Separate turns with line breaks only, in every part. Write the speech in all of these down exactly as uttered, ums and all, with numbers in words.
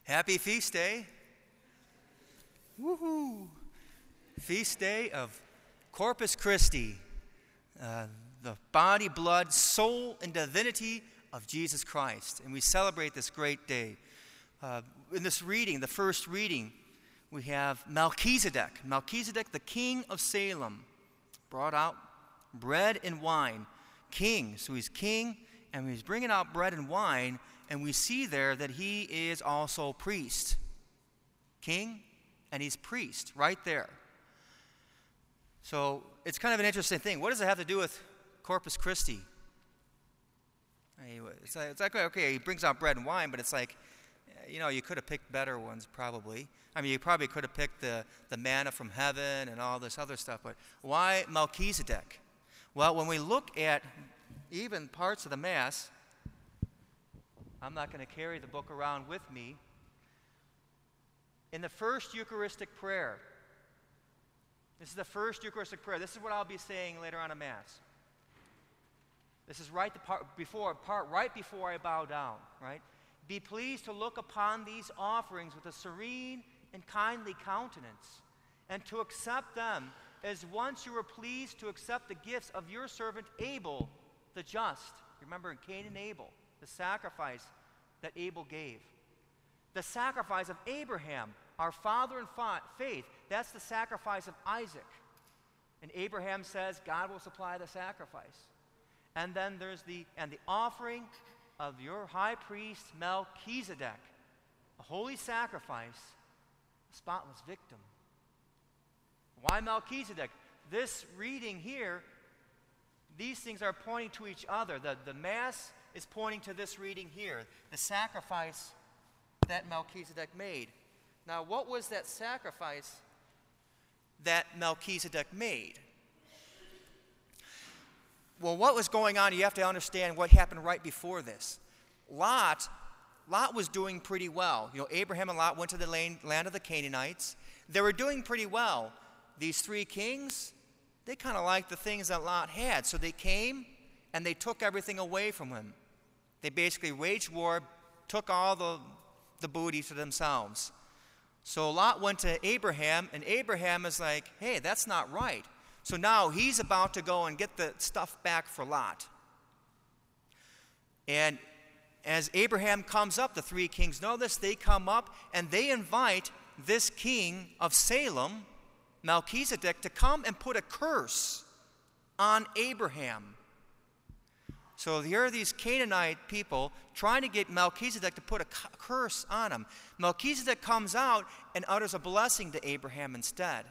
Happy feast day. Woohoo. Feast day of Corpus Christi, uh, the body, blood, soul, and divinity of Jesus Christ. And we celebrate this great day. Uh, in this reading, the first reading, we have Melchizedek. Melchizedek, the king of Salem, brought out bread and wine. King, so he's king, and he's bringing out bread and wine, and we see there that he is also priest. King, and he's priest, right there. So it's kind of an interesting thing. What does it have to do with Corpus Christi? Anyway, it's like, it's like, okay, he brings out bread and wine, but it's like, you know, you could have picked better ones probably. I mean, you probably could have picked the, the manna from heaven and all this other stuff, but why Melchizedek? Well, when we look at even parts of the Mass, I'm not going to carry the book around with me. In the first Eucharistic prayer, this is the first Eucharistic prayer. This is what I'll be saying later on in Mass. This is right the part before part right before I bow down, right? Be pleased to look upon these offerings with a serene and kindly countenance, and to accept them as once you were pleased to accept the gifts of your servant Abel the just. Remember, Cain and Abel, the sacrifice that Abel gave. The sacrifice of Abraham, our father in fa- faith, that's the sacrifice of Isaac. And Abraham says, God will supply the sacrifice. And then there's the, and the offering of your high priest Melchizedek, a holy sacrifice, a spotless victim. Why Melchizedek? This reading here, these things are pointing to each other. The, the Mass is pointing to this reading here, the sacrifice that Melchizedek made. Now, what was that sacrifice that Melchizedek made? Well, what was going on, you have to understand what happened right before this. Lot, Lot was doing pretty well. You know, Abraham and Lot went to the land of the Canaanites. They were doing pretty well. These three kings, they kind of liked the things that Lot had. So they came and they took everything away from him. They basically waged war, took all the, the booty to themselves. So Lot went to Abraham, and Abraham is like, hey, that's not right. So now he's about to go and get the stuff back for Lot. And as Abraham comes up, the three kings know this, they come up and they invite this king of Salem, Melchizedek, to come and put a curse on Abraham. So here are these Canaanite people trying to get Melchizedek to put a curse on him. Melchizedek comes out and utters a blessing to Abraham instead.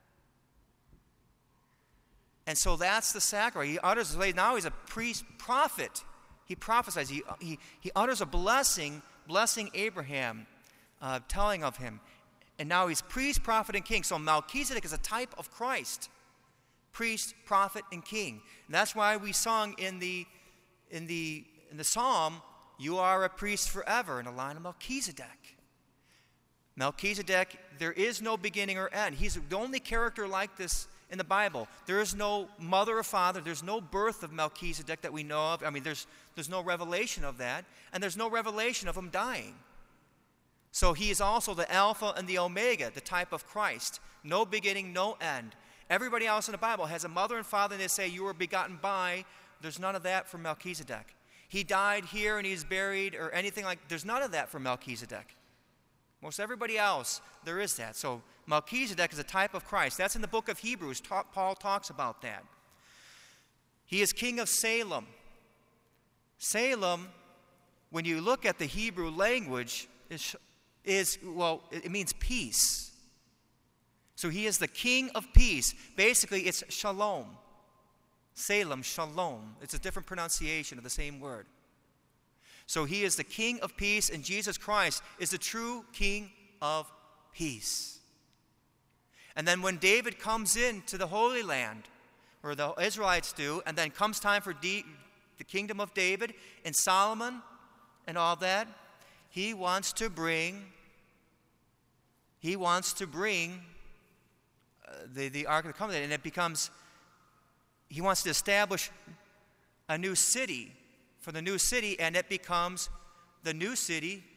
And so that's the sacrifice. He utters, now he's a priest, prophet. He prophesies. He, he, he utters a blessing, blessing Abraham, uh, telling of him. And now he's priest, prophet, and king. So Melchizedek is a type of Christ. Priest, prophet, and king. And that's why we sung in the, in the, in the psalm, you are a priest forever, in the line of Melchizedek. Melchizedek, there is no beginning or end. He's the only character like this in the Bible. There is no mother or father. There's no birth of Melchizedek that we know of. I mean, there's, there's no revelation of that. And there's no revelation of him dying. So he is also the Alpha and the Omega, the type of Christ. No beginning, no end. Everybody else in the Bible has a mother and father, and they say, you were begotten by. There's none of that for Melchizedek. He died here and he's buried or anything like, there's none of that for Melchizedek. Most everybody else, there is that. So Melchizedek is a type of Christ. That's in the book of Hebrews. Ta- Paul talks about that. He is king of Salem. Salem, when you look at the Hebrew language, is, is well, it means peace. So he is the king of peace. Basically, it's shalom. Salem, shalom. It's a different pronunciation of the same word. So he is the king of peace, and Jesus Christ is the true king of peace. And then when David comes into the Holy Land, or the Israelites do, and then comes time for D- the kingdom of David and Solomon and all that, he wants to bring, he wants to bring uh, the, the Ark of the Covenant, and it becomes, he wants to establish a new city for the new city, and it becomes the new city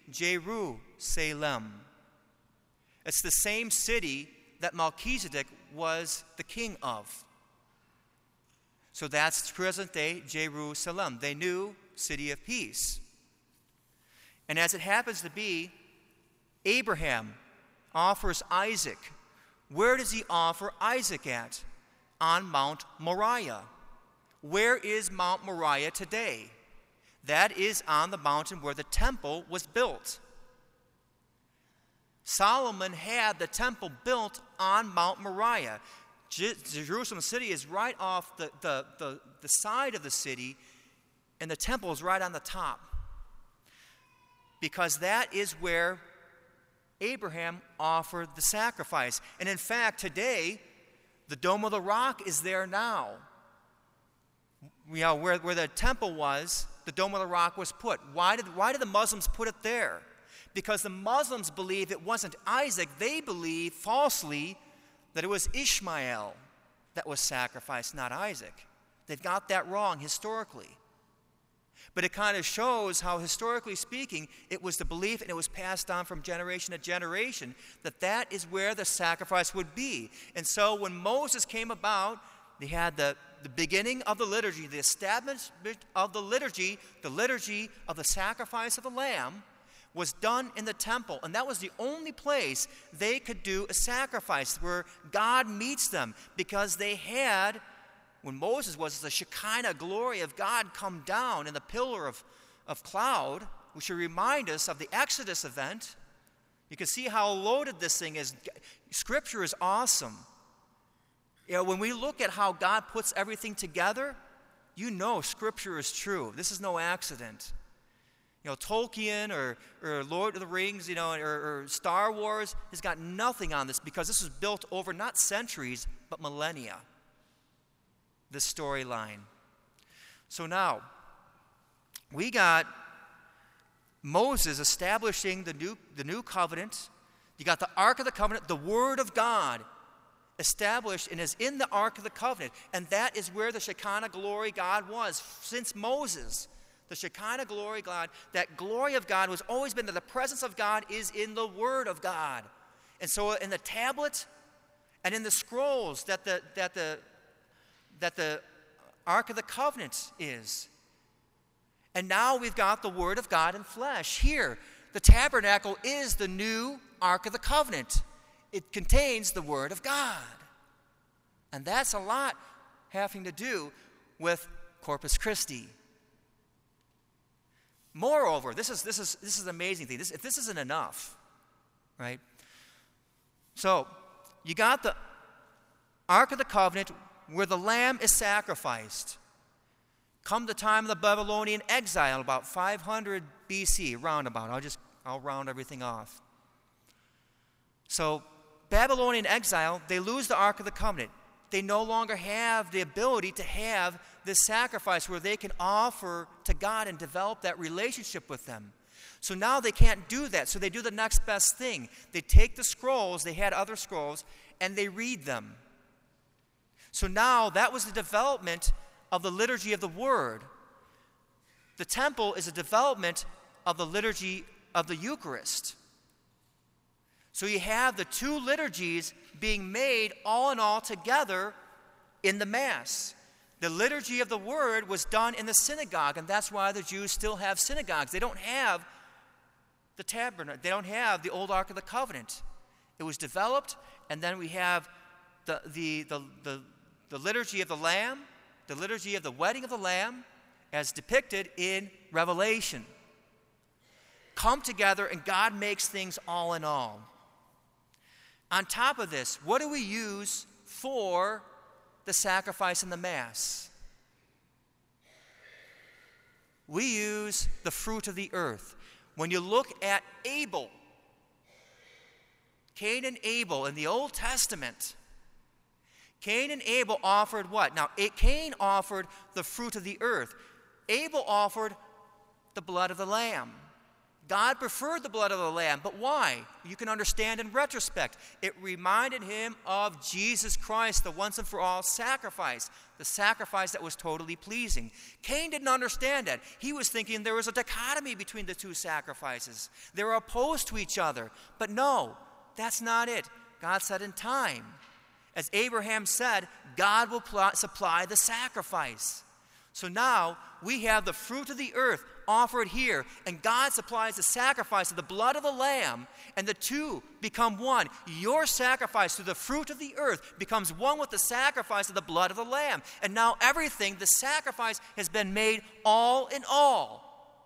Jerusalem. It's the same city that Melchizedek was the king of. So that's present-day Jerusalem. They knew city of peace. And as it happens to be, Abraham offers Isaac. Where does he offer Isaac at? On Mount Moriah. Where is Mount Moriah today? That is on the mountain where the temple was built. Solomon had the temple built on Mount Moriah. Je- Jerusalem city is right off the, the, the, the side of the city, and the temple is right on the top. Because that is where Abraham offered the sacrifice. And in fact, today, the Dome of the Rock is there now. You know, where, where the temple was, the Dome of the Rock was put. Why did, why did the Muslims put it there? Because the Muslims believe it wasn't Isaac. They believe falsely that it was Ishmael that was sacrificed, not Isaac. They've got that wrong historically. But it kind of shows how, historically speaking, it was the belief, and it was passed on from generation to generation, that that is where the sacrifice would be. And so when Moses came about, they had the, the beginning of the liturgy, the establishment of the liturgy, the liturgy of the sacrifice of the lamb, was done in the temple. And that was the only place they could do a sacrifice, where God meets them, because they had, when Moses was, the Shekinah glory of God come down in the pillar of, of cloud, which should remind us of the Exodus event. You can see how loaded this thing is. Scripture is awesome. You know, when we look at how God puts everything together, you know Scripture is true. This is no accident. You know, Tolkien or, or Lord of the Rings, you know, or, or Star Wars has got nothing on this, because this was built over not centuries, but millennia. This storyline. So now, we got Moses establishing the new, the new covenant. You got the Ark of the Covenant, the Word of God, established and is in the Ark of the Covenant. And that is where the Shekinah glory God was since Moses. The Shekinah glory God, that glory of God was always been that the presence of God is in the Word of God. And so in the tablet and in the scrolls that the, that the, that the Ark of the Covenant is. And now we've got the Word of God in flesh. Here, the tabernacle is the new Ark of the Covenant. It contains the Word of God. And that's a lot having to do with Corpus Christi. Moreover, this is, this is, this is an amazing thing. This, if this isn't enough, right? So, you got the Ark of the Covenant where the lamb is sacrificed. Come the time of the Babylonian exile, about five hundred B C, roundabout. I'll just, I'll round everything off. So, Babylonian exile, they lose the Ark of the Covenant. They no longer have the ability to have this sacrifice where they can offer to God and develop that relationship with them. So now they can't do that. So they do the next best thing. They take the scrolls, they had other scrolls, and they read them. So now that was the development of the liturgy of the Word. The temple is a development of the liturgy of the Eucharist. So you have the two liturgies being made all in all together in the Mass. The liturgy of the Word was done in the synagogue, and that's why the Jews still have synagogues. They don't have the tabernacle. They don't have the old Ark of the Covenant. It was developed, and then we have the, the, the, the, the liturgy of the Lamb, the liturgy of the wedding of the Lamb, as depicted in Revelation. Come together, and God makes things all in all. On top of this, what do we use for the sacrifice in the Mass? We use the fruit of the earth. When you look at Abel, Cain and Abel in the Old Testament, Cain and Abel offered what? Now, Cain offered the fruit of the earth. Abel offered the blood of the lamb. God preferred the blood of the lamb, but why? You can understand in retrospect. It reminded him of Jesus Christ, the once and for all sacrifice, the sacrifice that was totally pleasing. Cain didn't understand that. He was thinking there was a dichotomy between the two sacrifices. They were opposed to each other. But no, that's not it. God said in time. As Abraham said, God will pl- supply the sacrifice. So now we have the fruit of the earth offered here, and God supplies the sacrifice of the blood of the lamb, and the two become one. Your sacrifice through the fruit of the earth becomes one with the sacrifice of the blood of the lamb. And now everything, the sacrifice has been made all in all.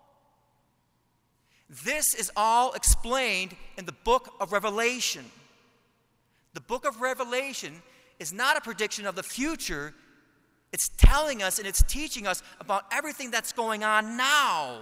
This is all explained in the book of Revelation. The book of Revelation is not a prediction of the future. It's telling us and it's teaching us about everything that's going on now.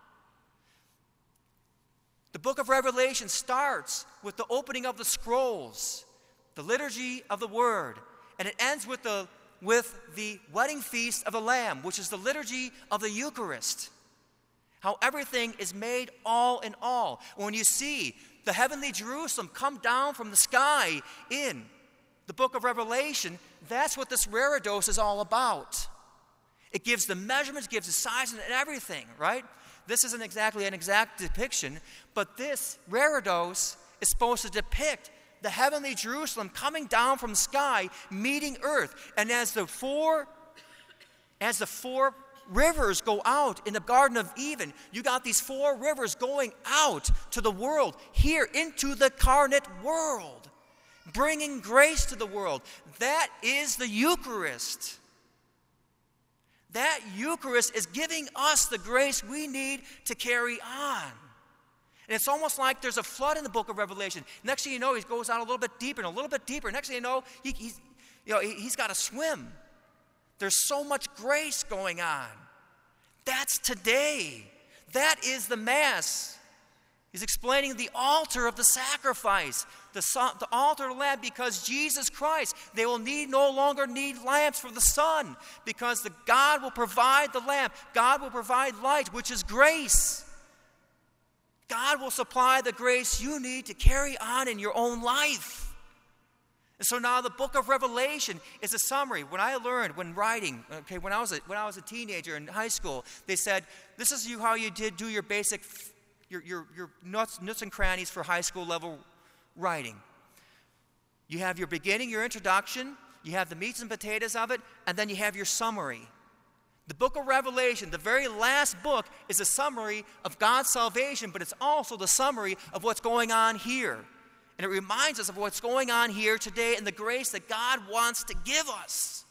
The book of Revelation starts with the opening of the scrolls, the liturgy of the word, and it ends with the, with the wedding feast of the Lamb, which is the liturgy of the Eucharist. How everything is made all in all. When you see the heavenly Jerusalem come down from the sky in the book of Revelation, that's what this reredos is all about. It gives the measurements, gives the size and everything, right? This isn't exactly an exact depiction, but this reredos is supposed to depict the heavenly Jerusalem coming down from the sky, meeting earth. And as the four, as the four rivers go out in the Garden of Eden, you got these four rivers going out to the world, here into the incarnate world, bringing grace to the world. That is the Eucharist. That Eucharist is giving us the grace we need to carry on. And it's almost like there's a flood in the book of Revelation. Next thing you know, he goes out a little bit deeper and a little bit deeper. Next thing you know, he, he's, you know, he, he's got to swim. There's so much grace going on. That's today. That is the Mass. He's explaining the altar of the sacrifice, the, the altar of the lamb, because Jesus Christ, they will need no longer need lamps for the sun, because the God will provide the lamp. God will provide light, which is grace. God will supply the grace you need to carry on in your own life. And so now the book of Revelation is a summary. When I learned, when writing, okay, when I was a, when I was a teenager in high school, they said, this is you how you did do your basic Your, your, your nuts, nuts and crannies for high school level writing. You have your beginning, your introduction, you have the meats and potatoes of it, and then you have your summary. The book of Revelation, the very last book, is a summary of God's salvation, but it's also the summary of what's going on here. And it reminds us of what's going on here today and the grace that God wants to give us.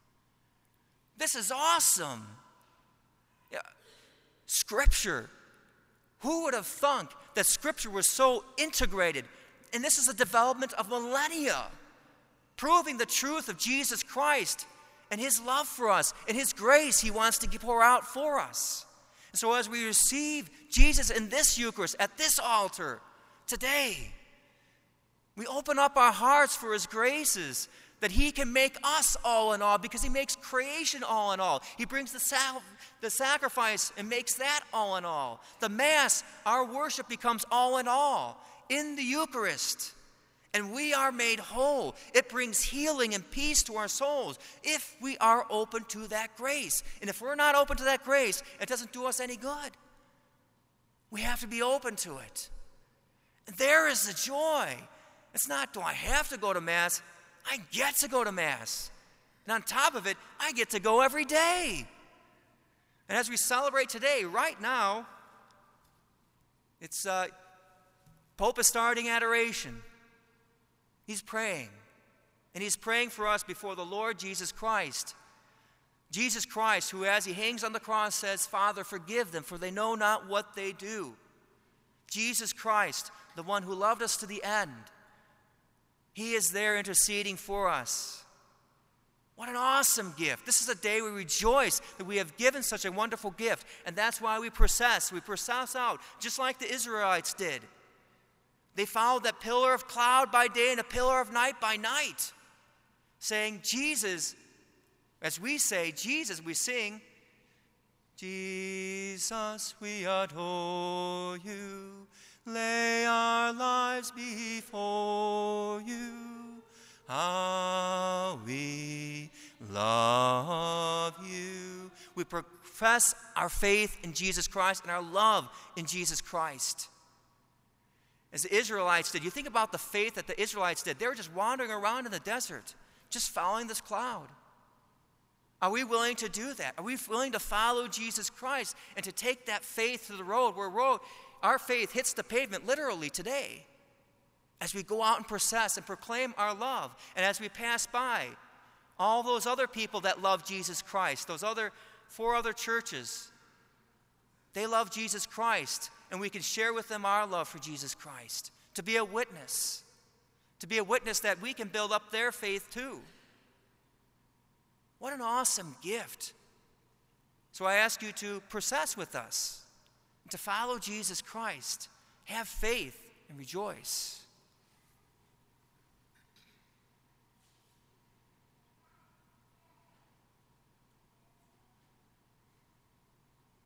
This is awesome. Yeah. Scripture. Who would have thunk that Scripture was so integrated? And this is a development of millennia, proving the truth of Jesus Christ and His love for us and His grace He wants to pour out for us. And so as we receive Jesus in this Eucharist, at this altar, today, we open up our hearts for His graces, that He can make us all in all, because He makes creation all in all. He brings the, sal- the sacrifice and makes that all in all. The Mass, our worship becomes all in all in the Eucharist. And we are made whole. It brings healing and peace to our souls if we are open to that grace. And if we're not open to that grace, it doesn't do us any good. We have to be open to it. And there is the joy. It's not, do I have to go to Mass? I get to go to Mass. And on top of it, I get to go every day. And as we celebrate today, right now, it's uh, Pope is starting adoration. He's praying. And he's praying for us before the Lord Jesus Christ. Jesus Christ, who as he hangs on the cross says, Father, forgive them, for they know not what they do. Jesus Christ, the one who loved us to the end. He is there interceding for us. What an awesome gift. This is a day we rejoice that we have given such a wonderful gift. And that's why we process. We process out, just like the Israelites did. They followed that pillar of cloud by day and a pillar of night by night, saying, Jesus, as we say, Jesus, we sing, Jesus, we adore you, lay our lives before you. How we love you. We profess our faith in Jesus Christ and our love in Jesus Christ. As the Israelites did, you think about the faith that the Israelites did. They were just wandering around in the desert, just following this cloud. Are we willing to do that? Are we willing to follow Jesus Christ and to take that faith to the road where road, our faith hits the pavement literally today as we go out and process and proclaim our love, and as we pass by all those other people that love Jesus Christ, those other four other churches, they love Jesus Christ, and we can share with them our love for Jesus Christ, to be a witness, to be a witness that we can build up their faith too. What an awesome gift. So I ask you to process with us, to follow Jesus Christ, have faith, and rejoice.